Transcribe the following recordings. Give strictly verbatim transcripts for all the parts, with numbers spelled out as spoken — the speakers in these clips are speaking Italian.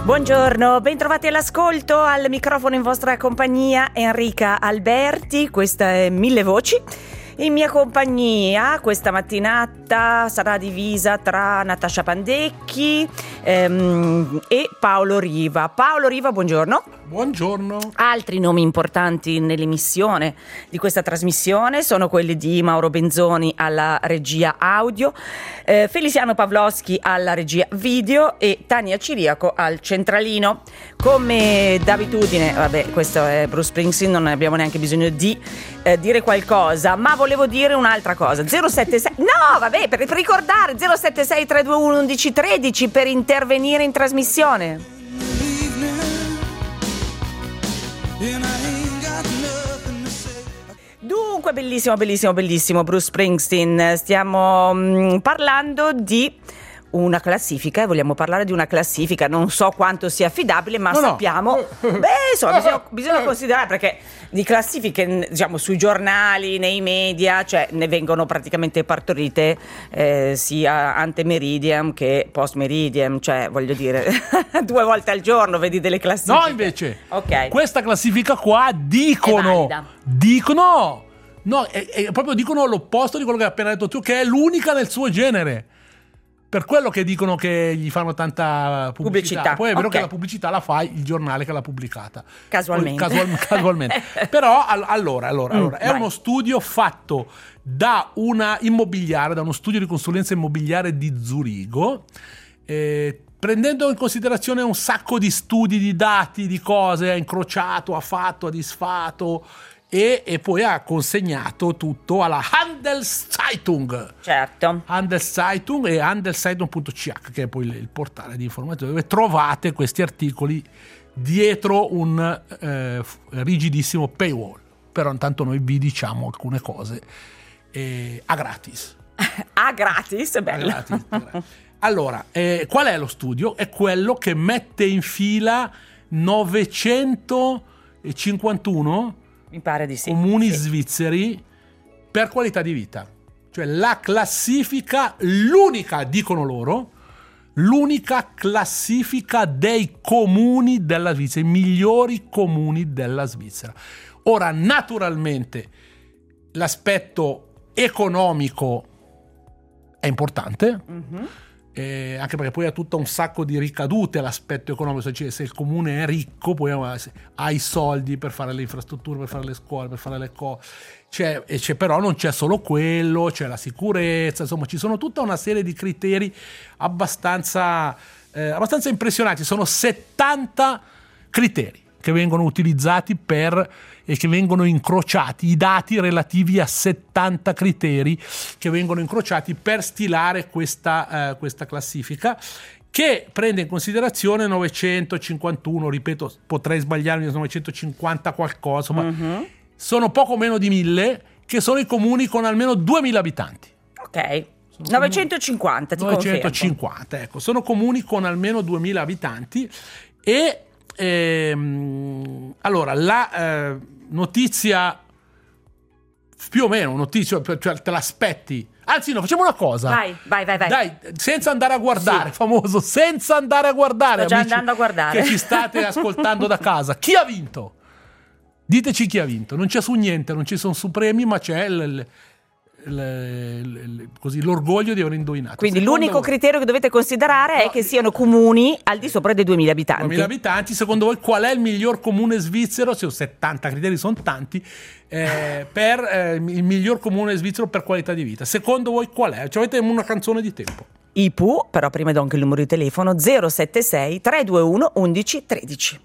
Buongiorno, bentrovati all'ascolto, al microfono in vostra compagnia Enrica Alberti, questa è Mille Voci. In mia compagnia questa mattinata sarà divisa tra Natascia Pandecchi ehm, e Paolo Riva. Paolo Riva, buongiorno. Buongiorno. Altri nomi importanti nell'emissione di questa trasmissione sono quelli di Mauro Benzoni alla regia audio, eh, Feliciano Pavlovski alla regia video e Tania Ciriaco al centralino. Come d'abitudine, vabbè, questo è Bruce Springsteen, non abbiamo neanche bisogno di eh, dire qualcosa, ma volevo dire un'altra cosa. zero sette sei No, vabbè, per, per ricordare zero sette sei tre due uno uno uno tre zero per intervenire in trasmissione. Dunque, bellissimo, bellissimo, bellissimo Bruce Springsteen. Stiamo mh, parlando di una classifica e vogliamo parlare di una classifica, non so quanto sia affidabile, ma no, sappiamo no. beh insomma bisogna, bisogna considerare, perché di classifiche, diciamo, sui giornali, nei media, cioè ne vengono praticamente partorite eh, sia ante meridiem che post meridiem, cioè voglio dire due volte al giorno vedi delle classifiche. No, invece okay. Questa classifica qua dicono dicono no, è, è proprio dicono l'opposto di quello che hai appena detto tu, che è l'unica nel suo genere. Per quello che dicono che gli fanno tanta pubblicità. pubblicità. Poi è vero okay. che la pubblicità la fa il giornale che l'ha pubblicata. Casualmente. Poi, casual, casualmente. Però all, allora, allora, mm, allora è uno studio fatto da una immobiliare, da uno studio di consulenza immobiliare di Zurigo, eh, prendendo in considerazione un sacco di studi, di dati, di cose, ha incrociato, ha fatto, ha disfatto. E, e poi ha consegnato tutto alla Handelszeitung. Certo. Handelszeitung e handelszeitung punto c h, che è poi il, il portale di informazione dove trovate questi articoli dietro un eh, rigidissimo paywall. Però intanto noi vi diciamo alcune cose eh, a gratis. A gratis, è bello. A gratis, a gratis. Allora, eh, qual è lo studio? È quello che mette in fila novecentocinquantuno mi pare di sì. comuni sì. svizzeri per qualità di vita. Cioè la classifica, l'unica, dicono loro, l'unica classifica dei comuni della Svizzera, i migliori comuni della Svizzera. Ora, naturalmente, l'aspetto economico è importante, mm-hmm. Eh, anche perché poi ha tutto un sacco di ricadute l'aspetto economico, cioè se il comune è ricco poi ha i soldi per fare le infrastrutture, per fare le scuole, per fare le cose, c'è, e c'è, però non c'è solo quello, c'è la sicurezza, insomma ci sono tutta una serie di criteri abbastanza, eh, abbastanza impressionanti. Sono settanta criteri che vengono utilizzati per e che vengono incrociati, i dati relativi a settanta criteri che vengono incrociati per stilare questa, uh, questa classifica, che prende in considerazione novecentocinquantuno, ripeto, potrei sbagliarmi, novecentocinquanta qualcosa, ma mm-hmm. sono poco meno di mille, che sono i comuni con almeno duemila abitanti. Ok. Sono novecentocinquanta, ti novecentocinquanta, confermo. Ecco, sono comuni con almeno duemila abitanti e Ehm, allora la eh, notizia più o meno notizia, cioè te l'aspetti, anzi no, facciamo una cosa, vai vai vai, vai. dai, senza andare a guardare, sì. famoso senza andare a guardare, sto già amici andando a guardare che ci state ascoltando da casa, chi ha vinto? Diteci chi ha vinto. Non c'è su niente, non ci sono su premi, ma c'è il, il Le, le, le, così l'orgoglio di aver indovinato. Quindi secondo l'unico voi, criterio che dovete considerare no, è che siano comuni al di sopra dei duemila abitanti. duemila abitanti. Secondo voi qual è il miglior comune svizzero? Se ho settanta criteri, sono tanti, eh, per eh, il miglior comune svizzero per qualità di vita. Secondo voi qual è? Cioè, avete una canzone di tempo. I P U, però prima do anche il numero di telefono zero sette sei tre due uno uno uno tre zero.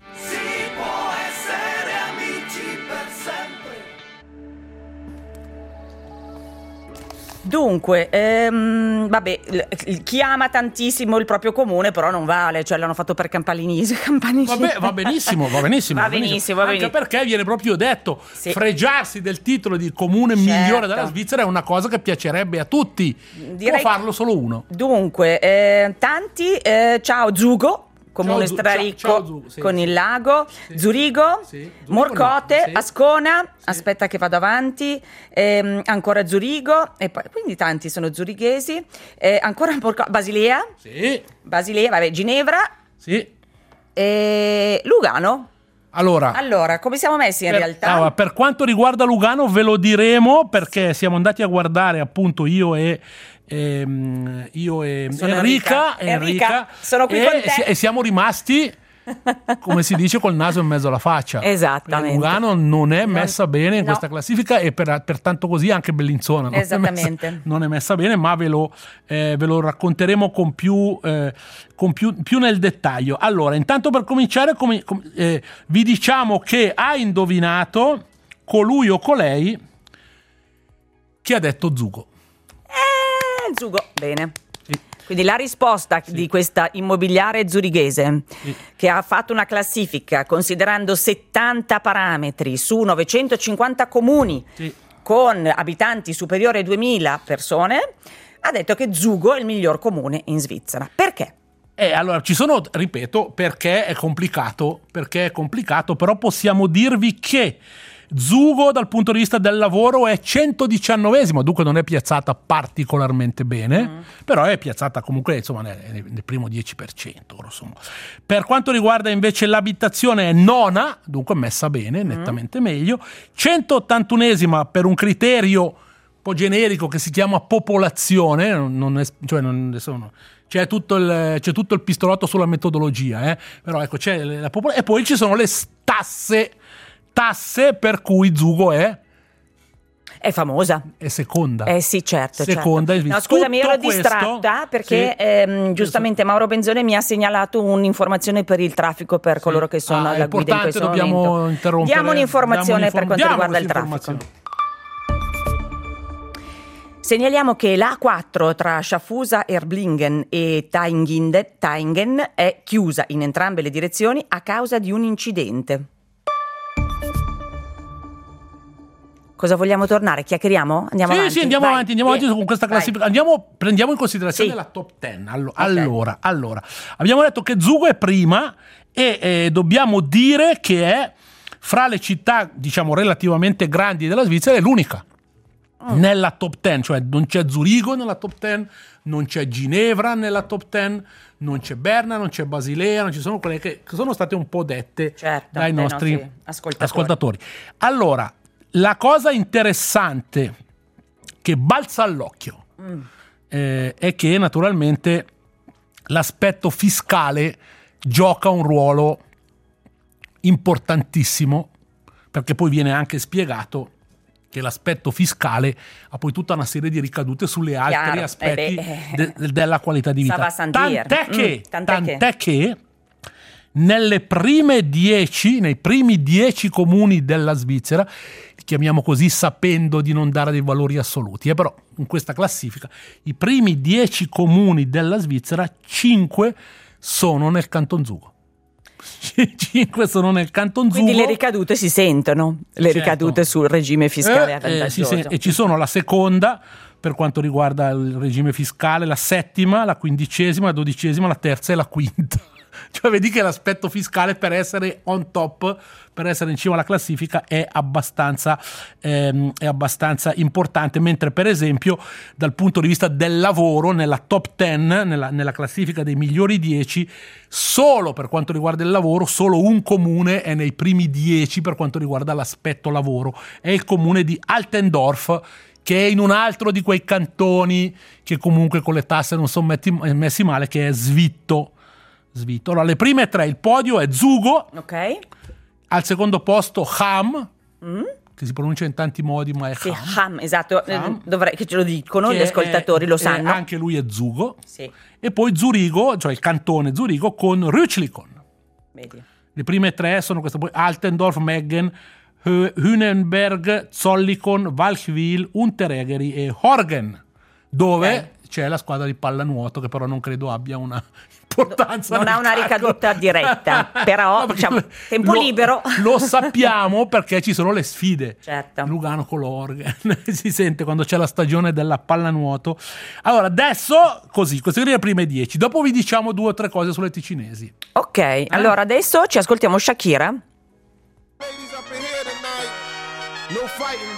Dunque, ehm, vabbè, chi ama tantissimo il proprio comune però non vale, cioè l'hanno fatto per campalinisi, campanili. Vabbè, va benissimo, va benissimo. va benissimo, va benissimo. Anche perché viene proprio detto, sì. fregiarsi del titolo di comune certo. migliore della Svizzera è una cosa che piacerebbe a tutti. Direi può farlo solo uno. Dunque, eh, tanti, eh, ciao Zugo. Comune ciao, straricco ciao, ciao, sì, con sì. il lago, sì. Zurigo, sì. Zurigo Morcote, no. sì. Ascona, sì. aspetta che vado avanti, ehm, ancora Zurigo, e poi quindi tanti sono zurighesi, eh, ancora Morcote, Basilea, sì. Basilea, vabbè, Ginevra, sì. E Lugano? Allora, allora, come siamo messi in per, realtà? Allora, per quanto riguarda Lugano ve lo diremo, perché siamo andati a guardare appunto io e ehm, io e Sono Enrica, Enrica. Enrica, sono qui con te. e, e siamo rimasti, come si dice, col naso in mezzo alla faccia. Esattamente. Lugano non è messa non, bene in no. questa classifica e per, pertanto così anche Bellinzona non Esattamente. È messa, non è messa bene, ma ve lo, eh, ve lo racconteremo con, più, eh, con più, più nel dettaglio. Allora, intanto per cominciare com- com- eh, vi diciamo che ha indovinato colui o colei che ha detto Zugo. Eh, Zugo, bene. Quindi la risposta sì. di questa immobiliare zurighese sì. che ha fatto una classifica considerando settanta parametri su novecentocinquanta comuni sì. con abitanti superiori ai duemila persone, ha detto che Zugo è il miglior comune in Svizzera. Perché? Eh, allora, ci sono, ripeto, perché è complicato, perché è complicato, però possiamo dirvi che Zugo dal punto di vista del lavoro è centodiciannovesimo, dunque non è piazzata particolarmente bene, mm. però è piazzata comunque insomma nel, nel primo dieci per cento. Insomma. Per quanto riguarda invece l'abitazione è nona, dunque messa bene, nettamente mm. meglio, centottantunesima per un criterio un po' generico che si chiama popolazione, non è, cioè non sono... C'è tutto, il, c'è tutto il pistolotto sulla metodologia, eh? Però ecco c'è la popol- e poi ci sono le tasse tasse per cui Zugo è è famosa, è seconda eh sì certo, seconda certo. No, scusami, ero distratta perché sì, ehm, giustamente Mauro Benzone mi ha segnalato un'informazione per il traffico per coloro sì. che sono ah, alla guida in questo dobbiamo momento. Interrompere Diamo un'informazione diamo per quanto riguarda il traffico. Segnaliamo che l'A quattro tra Schaffhausen, Erblingen e Tainginde, Taingen è chiusa in entrambe le direzioni a causa di un incidente. Cosa vogliamo tornare? Chiacchieriamo? Andiamo sì, avanti. Sì, andiamo Vai. avanti, andiamo avanti con questa classifica. Andiamo, prendiamo in considerazione sì. la top dieci. Allora, okay. allora, allora, abbiamo detto che Zugo è prima e eh, dobbiamo dire che è fra le città, diciamo, relativamente grandi della Svizzera, è l'unica mm. nella top dieci, cioè non c'è Zurigo nella top dieci, non c'è Ginevra nella top dieci, non c'è Berna, non c'è Basilea, non ci sono quelle che sono state un po' dette certo, dai nostri, nostri ascoltatori. ascoltatori. Allora, la cosa interessante che balza all'occhio mm. eh, è che naturalmente l'aspetto fiscale gioca un ruolo importantissimo, perché poi viene anche spiegato che l'aspetto fiscale ha poi tutta una serie di ricadute sulle altri Chiaro. aspetti eh de- de- della qualità di vita. Tant'è che, mm, tant'è tant'è che. che nelle prime dieci, nei primi dieci comuni della Svizzera, li chiamiamo così sapendo di non dare dei valori assoluti, eh, però in questa classifica i primi dieci comuni della Svizzera, cinque sono nel Canton Zugo. cinque sono nel Canton Zugo. Quindi le ricadute si sentono, le certo. ricadute sul regime fiscale eh, vantaggioso. Eh, sì, e ci sono la seconda per quanto riguarda il regime fiscale, la settima, la quindicesima, la dodicesima, la terza e la quinta. Cioè vedi che l'aspetto fiscale per essere on top, per essere in cima alla classifica è abbastanza, ehm, è abbastanza importante, mentre per esempio dal punto di vista del lavoro nella top dieci, nella, nella classifica dei migliori dieci, solo per quanto riguarda il lavoro, solo un comune è nei primi dieci per quanto riguarda l'aspetto lavoro, è il comune di Altendorf, che è in un altro di quei cantoni che comunque con le tasse non sono messi male, che è Svitto. Svitto. Allora, le prime tre, il podio è Zugo, ok. Al secondo posto Ham, mm. che si pronuncia in tanti modi, ma è sì, Ham. Ham, esatto, Ham. Dovrei che ce lo dicono, che gli ascoltatori è, lo sanno. Anche lui è Zugo. Sì. E poi Zurigo, cioè il cantone Zurigo con Rüchlikon. Vedi. Le prime tre sono queste, poi Altendorf, Meggen, Hünenberg, Zollikon, Walchwil, Unteregeri e Horgen, dove okay. c'è la squadra di pallanuoto, che però non credo abbia una importanza. Non ha una ricaduta diretta, però no, diciamo, tempo lo, libero. Lo sappiamo perché ci sono le sfide. Certo. Lugano con l'Orgen, si sente quando c'è la stagione della pallanuoto. Allora, adesso così, queste sono le prime dieci. Dopo vi diciamo due o tre cose sulle ticinesi. Ok, eh? Allora adesso ci ascoltiamo Shakira. Ladies up in here tonight. No fighting.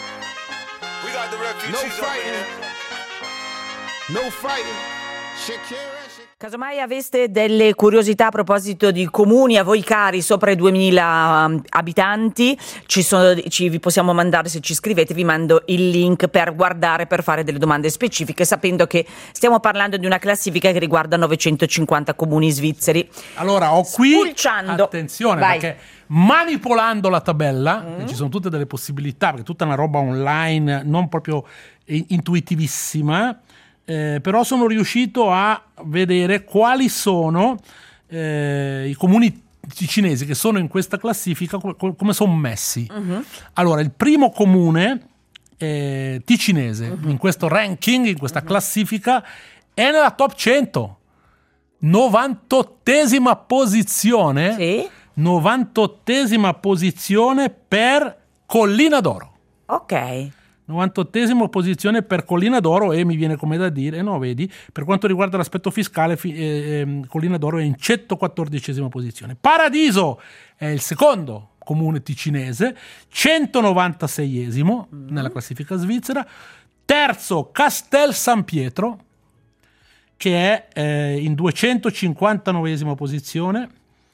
We got the refugees. No fighting. No fighting. Shakira. Casomai aveste delle curiosità a proposito di comuni a voi cari sopra i duemila um, abitanti, ci sono, ci, vi possiamo mandare, se ci scrivete vi mando il link per guardare, per fare delle domande specifiche, sapendo che stiamo parlando di una classifica che riguarda novecentocinquanta comuni svizzeri. Allora ho qui, Spulciando. attenzione, Vai. perché manipolando la tabella, Mm. ci sono tutte delle possibilità, perché è tutta una roba online non proprio eh, intuitivissima, eh, però sono riuscito a vedere quali sono eh, i comuni ticinesi che sono in questa classifica, come, come sono messi. Mm-hmm. Allora, il primo comune eh, ticinese mm-hmm. in questo ranking, in questa mm-hmm. classifica, è nella top cento, novantottesima posizione. Sì. novantottesima posizione per Collina d'Oro. Ok. novantottesima posizione per Collina d'Oro, e mi viene come da dire, no, vedi, per quanto riguarda l'aspetto fiscale, fi- eh, Collina d'Oro è in centoquattordicesima posizione. Paradiso è il secondo comune ticinese, centonovantaseiesimo mm. nella classifica svizzera. Terzo Castel San Pietro, che è eh, in duecentocinquantanovesima posizione.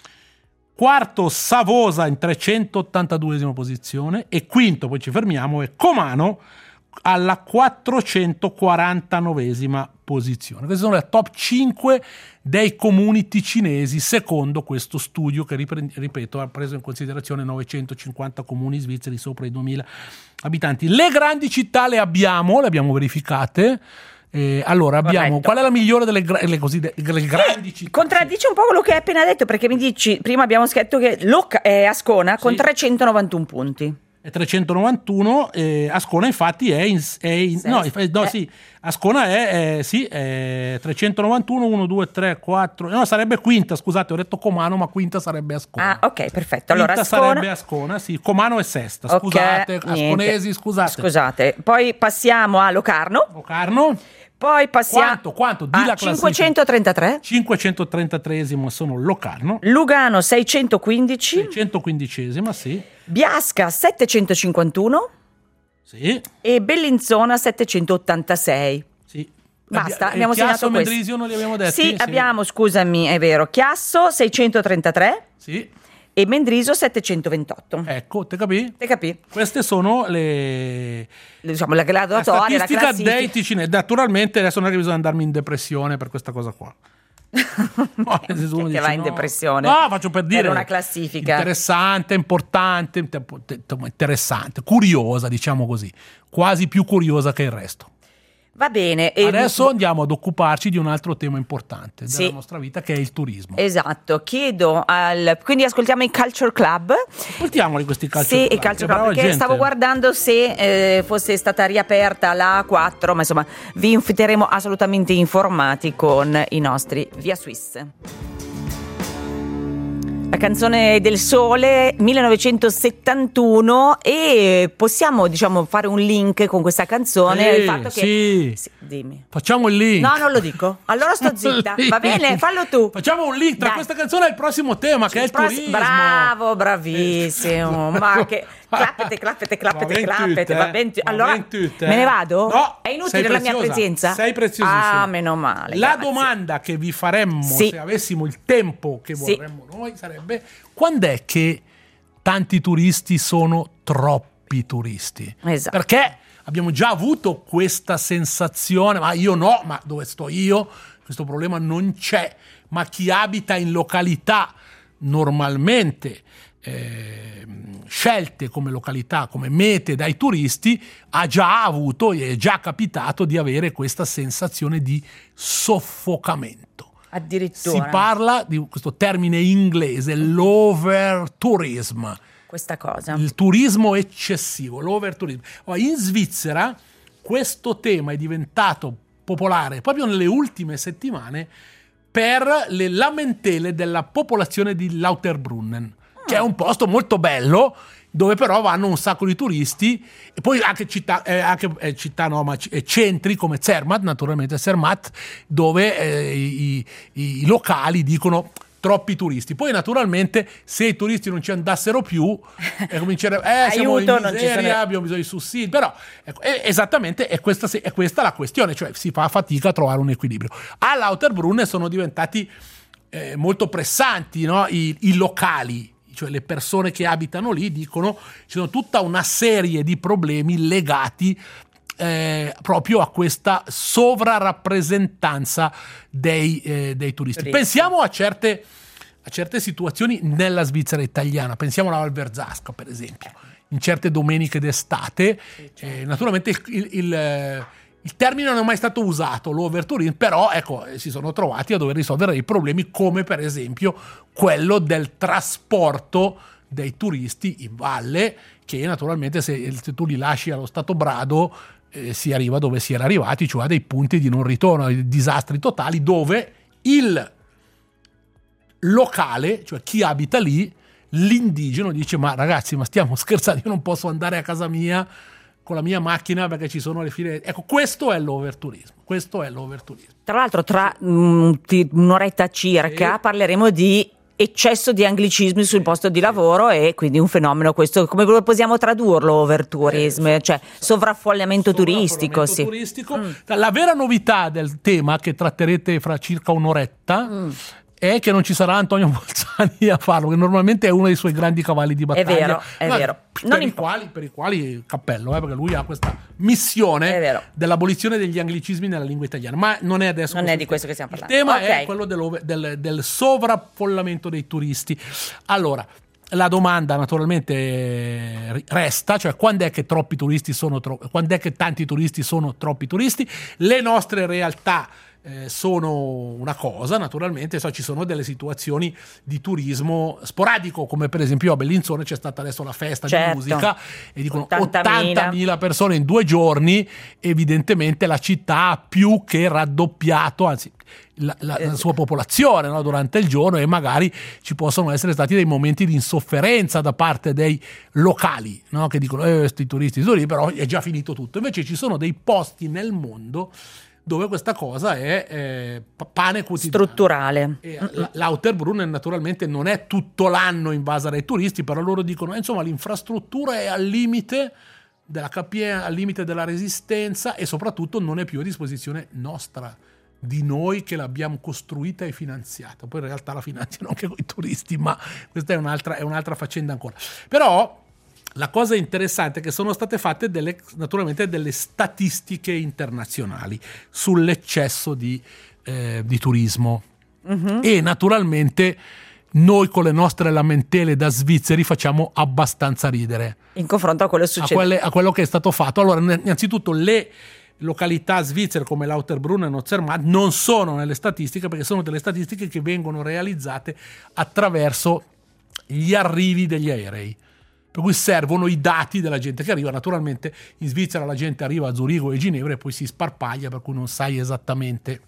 Quarto Savosa in trecentottantaduesima posizione, e quinto, poi ci fermiamo, è Comano alla quattrocentoquarantanovesima posizione. Queste sono le top cinque dei comuni ticinesi secondo questo studio che, ripeto, ha preso in considerazione novecentocinquanta comuni svizzeri sopra i duemila abitanti. Le grandi città le abbiamo, le abbiamo verificate. Eh, allora abbiamo, Corretto. qual è la migliore delle, gra- le così, de- le grandi città? Contraddice un po' quello che hai appena detto, perché mi dici, prima abbiamo scritto che Lucca è Ascona con Sì. trecentonovantuno punti. È trecentonovantuno, eh, Ascona infatti è in, è in no, Sesta. no Eh. sì, Ascona è, è sì, è trecentonovantuno, uno, due, tre, quattro, no, sarebbe quinta, scusate, ho detto Comano, ma quinta sarebbe Ascona. Ah, ok, perfetto. Allora Quinta Ascona sarebbe Ascona, sì, Comano è sesta, Ok, scusate, niente. asconesi, scusate. Scusate. Poi passiamo a Locarno. Locarno, Poi passiamo quanto, quanto? Di a la classifica. cinquecentotrentatré. cinquecentotrentatrésimo sono Locarno, Lugano seicentoquindici. seicentoquindicesima, sì, Biasca settecentocinquantuno sì, e Bellinzona settecentottantasei. sì. Basta, E abbiamo Chiasso segnato e questo. Mendrisio non li abbiamo detti? Sì, abbiamo, scusami, è vero, Chiasso seicentotrentatré Sì, e Mendrisio settecentoventotto. ecco, te capì? Te capì? Queste sono le, Diciamo la la graduatoria, la statistica classifica. dei ticinesi. Naturalmente adesso non è che bisogna andarmi in depressione per questa cosa qua. No, nel senso, uno che dice, va in no. depressione. No, faccio per dire. Per una classifica. Interessante, importante, interessante, curiosa, diciamo così. Quasi più curiosa che il resto. Va bene. e- Adesso andiamo ad occuparci di un altro tema importante della Sì. nostra vita, che è il turismo. Esatto, chiedo al... Quindi ascoltiamo i Culture Club. Ascoltiamoli questi calci. Sì, i Culture Club, perché stavo guardando se eh, fosse stata riaperta la A quattro, ma insomma vi inviteremo assolutamente informati con i nostri Via Swiss. La canzone del sole millenovecentosettantuno, e possiamo, diciamo, fare un link con questa canzone Sì, il fatto che sì. Sì, dimmi. Facciamo il link. No, non lo dico. Allora sto zitta. Va bene, fallo tu. Facciamo un link tra Dai. questa canzone e il prossimo tema, che è il Pross- turismo. Bravo, bravissimo. Ma che clappete, clappete, clappete, Va ben clappete. tutte, Va eh. ben tu- Va allora ben tutte, me ne eh. vado? No, È inutile sei la mia preziosa. presenza? Sei preziosissima. Ah, meno male. La grazie. domanda che vi faremmo, Sì. se avessimo il tempo che Sì. vorremmo noi, sarebbe: quando è che tanti turisti sono troppi turisti? Esatto. Perché abbiamo già avuto questa sensazione, ma io no, ma dove sto io? Questo problema non c'è. Ma chi abita in località normalmente eh, scelte come località, come mete dai turisti, ha già avuto e è già capitato di avere questa sensazione di soffocamento. Addirittura. Si parla di questo termine inglese, l'overtourism. Questa cosa. Il turismo eccessivo, l'overtourism. In Svizzera questo tema è diventato popolare proprio nelle ultime settimane per le lamentele della popolazione di Lauterbrunnen, che è un posto molto bello, dove però vanno un sacco di turisti, e poi anche città, eh, anche, eh, città no, ma c- eh, centri come Zermatt, naturalmente Zermatt, dove eh, i, i locali dicono troppi turisti. Poi naturalmente se i turisti non ci andassero più eh, comincerebbe eh, siamo Aiuto, in non ci miseria, sono... abbiamo bisogno di sussidi, però ecco, è, esattamente è questa, è questa la questione, cioè si fa fatica a trovare un equilibrio. A Lauterbrunnen sono diventati eh, molto pressanti, no? I, i locali, cioè le persone che abitano lì dicono ci sono tutta una serie di problemi legati Eh, proprio a questa sovrarappresentanza dei, eh, dei turisti. Turisti. Pensiamo a certe, a certe situazioni nella Svizzera italiana, pensiamo alla Val Verzasca per esempio, in certe domeniche d'estate, eh, naturalmente il, il, il, il termine non è mai stato usato, l'overtourism, però ecco, si sono trovati a dover risolvere dei problemi come per esempio quello del trasporto dei turisti in valle, che naturalmente se, se tu li lasci allo stato brado eh, si arriva dove si era arrivati, cioè a dei punti di non ritorno, a dei disastri totali dove il locale, cioè chi abita lì, l'indigeno dice ma ragazzi ma stiamo scherzando, io non posso andare a casa mia con la mia macchina perché ci sono le file. Ecco, questo è l'overturismo, questo è l'overturismo. Tra l'altro tra um, un'oretta circa sì. parleremo di eccesso di anglicismi sul posto di lavoro e quindi un fenomeno questo, come possiamo tradurlo overtourism, eh, cioè sovraffollamento turistico, sì. turistico. Mm. La vera novità del tema che tratterete fra circa un'oretta mm. è che non ci sarà Antonio Bolzani a farlo, che normalmente è uno dei suoi grandi cavalli di battaglia. È vero, è Ma, vero. Per, non i imp- quali, per i quali cappello, eh, perché lui ha questa missione dell'abolizione degli anglicismi nella lingua italiana. Ma non è adesso. Non è di questo che stiamo parlando. Il tema okay. è quello del, del, del sovraffollamento dei turisti. Allora, la domanda naturalmente resta, cioè quando è che troppi turisti sono troppi, quando è che tanti turisti sono troppi turisti? Le nostre realtà Eh, sono una cosa, naturalmente so, ci sono delle situazioni di turismo sporadico, come per esempio a Bellinzone c'è stata adesso la festa certo. di musica e dicono ottantamila ottantamila persone in due giorni, evidentemente la città ha più che raddoppiato, anzi la, la, la sua popolazione, no, durante il giorno, e magari ci possono essere stati dei momenti di insofferenza da parte dei locali, no, che dicono eh, sti turisti, sti turisti, però è già finito tutto. Invece ci sono dei posti nel mondo dove questa cosa è eh, pane quotidiano. Strutturale. E Lauterbrunnen naturalmente non è tutto l'anno invasa dai turisti, però loro dicono eh, insomma l'infrastruttura è al limite della capienza, al limite della resistenza e soprattutto non è più a disposizione nostra, di noi che l'abbiamo costruita e finanziata. Poi in realtà la finanziano anche con i turisti, ma questa è un'altra, è un'altra faccenda ancora. Però la cosa interessante è che sono state fatte delle, naturalmente delle statistiche internazionali sull'eccesso di, eh, di turismo uh-huh. e naturalmente noi con le nostre lamentele da svizzeri facciamo abbastanza ridere in confronto a quello, a, quelle, a quello che è stato fatto. Allora, innanzitutto le località svizzere come Lauterbrunnen e Zermatt non sono nelle statistiche, perché sono delle statistiche che vengono realizzate attraverso gli arrivi degli aerei, per cui servono i dati della gente che arriva. Naturalmente in Svizzera la gente arriva a Zurigo e Ginevra e poi si sparpaglia, per cui non sai esattamente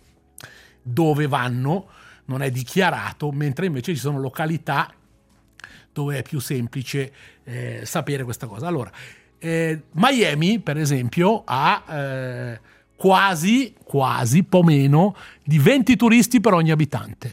dove vanno, non è dichiarato, mentre invece ci sono località dove è più semplice eh, sapere questa cosa. Allora, eh, Miami per esempio ha eh, quasi, quasi, po' meno di venti turisti per ogni abitante.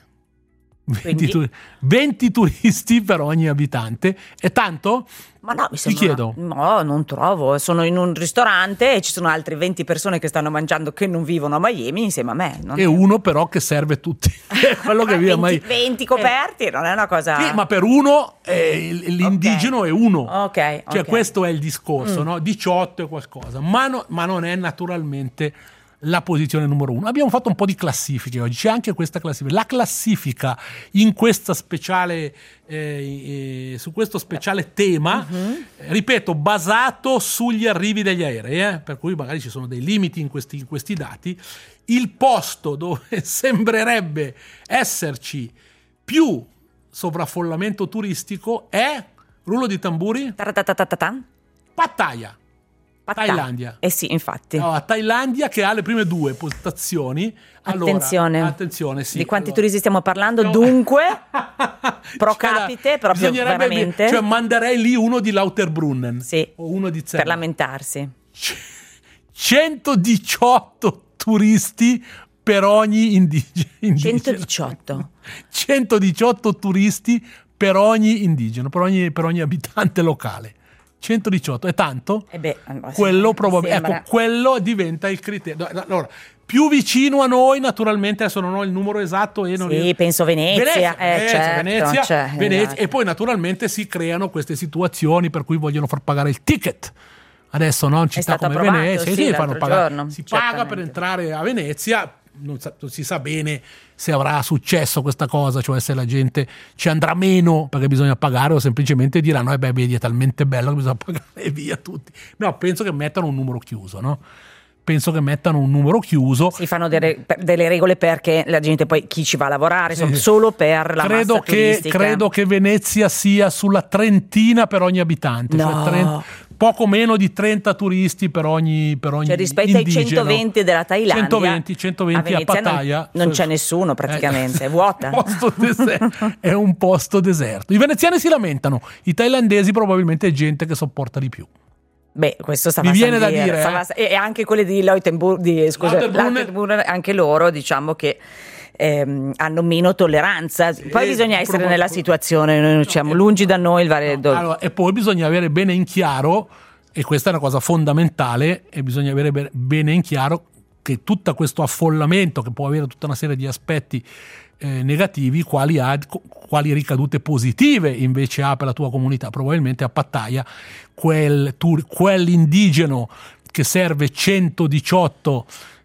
venti, tu- venti turisti per ogni abitante è tanto? Ma no, mi sembra, ti chiedo. No, non trovo. Sono in un ristorante e ci sono altre venti persone che stanno mangiando che non vivono a Miami insieme a me. Non e è... uno però che serve tutti. Quello che vive a Miami. venti coperti, eh. non è una cosa. Sì, ma per uno eh, l'indigeno okay. è uno. Ok. Cioè okay. questo è il discorso, mm. no? diciotto e qualcosa. Ma, no, ma non è naturalmente la posizione numero uno. Abbiamo fatto un po' di classifiche oggi, c'è anche questa classifica. La classifica in questa speciale eh, eh, su questo speciale tema, uh-huh. eh, ripeto, basato sugli arrivi degli aerei, eh, per cui magari ci sono dei limiti in questi, in questi dati. Il posto dove sembrerebbe esserci più sovraffollamento turistico è, rullo di tamburi, Pattaya. Thailandia. Eh sì, infatti. No, Thailandia che ha le prime due postazioni. Allora, attenzione. Attenzione, sì. Di quanti allora. turisti stiamo parlando? No. Dunque, pro C'era, capite, proprio veramente. Cioè manderei lì uno di Lauterbrunnen. Sì. O uno di Zermatt. Per lamentarsi. centodiciotto turisti per ogni indige- indigeno. centodiciotto centodiciotto turisti per ogni indigeno, per ogni, per ogni abitante locale. centodiciotto è tanto? Eh beh, quello, probab- sembra... ecco, quello diventa il criterio. Allora, più vicino a noi, naturalmente, adesso non ho il numero esatto e non sì, penso Venezia, Venezia, eh, Venezia, certo, Venezia, cioè, Venezia esatto. E poi naturalmente si creano queste situazioni per cui vogliono far pagare il ticket. Adesso no, in città come approvato, Venezia sì, sì, fanno l'altro pagare, giorno, si paga certamente. per entrare a Venezia. Non, sa, non si sa bene se avrà successo questa cosa, cioè se la gente ci andrà meno perché bisogna pagare o semplicemente diranno eh beh vedi è talmente bello che bisogna pagare e via tutti. No, penso che mettano un numero chiuso, no? Penso che mettano un numero chiuso. Si fanno delle, delle regole perché la gente poi chi ci va a lavorare, Sì, insomma, sì. solo per la credo massa che, turistica. credo che Venezia sia sulla trentina per ogni abitante, No. cioè trenta, poco meno di trenta turisti per ogni, per ogni Cioè rispetto indigeno. ai centoventi della Thailandia, centoventi, centoventi a, a Venezia Pattaya non, non c'è nessuno praticamente, Eh, è vuota. È un posto deserto, è un posto deserto. I veneziani si lamentano, i thailandesi probabilmente è gente che sopporta di più. Beh, questo sta Mi viene da dire, e anche quelle di Lautenburg, di, scusa, Lauterbrunnen. Lauterbrunnen, anche loro diciamo che ehm, hanno meno tolleranza. Poi Eh, bisogna essere prob- nella situazione, noi siamo lungi da noi il vario. No, allora, e poi bisogna avere bene in chiaro, e questa è una cosa fondamentale, e bisogna avere be- bene in chiaro che tutto questo affollamento, che può avere tutta una serie di aspetti eh, negativi, quali, ha, quali ricadute positive invece ha per la tua comunità. Probabilmente a Pattaya quel tur- quell'indigeno che serve centodiciotto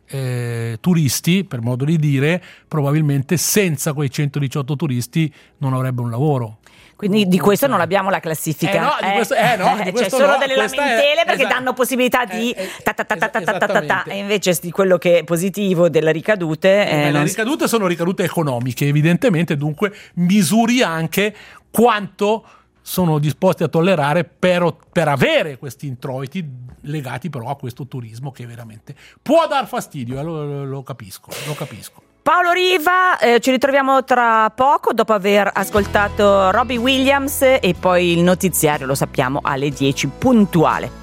eh, turisti, per modo di dire, probabilmente senza quei centodiciotto turisti non avrebbe un lavoro. Quindi di questo non abbiamo la classifica. Eh no, di questo- eh no, di c'è questo solo no, delle questa è- lamentele perché esatto. danno possibilità di Eh, eh, ta ta ta ta ta ta ta ta, esattamente. e invece di quello che è positivo delle ricadute eh, Eh, le non- ricadute sono ricadute economiche, evidentemente, dunque misuri anche quanto sono disposti a tollerare per, per avere questi introiti legati però a questo turismo che veramente può dar fastidio, eh, lo, lo- lo capisco, lo capisco. Paolo Riva, eh, ci ritroviamo tra poco dopo aver ascoltato Robbie Williams e poi il notiziario lo sappiamo alle dieci puntuale.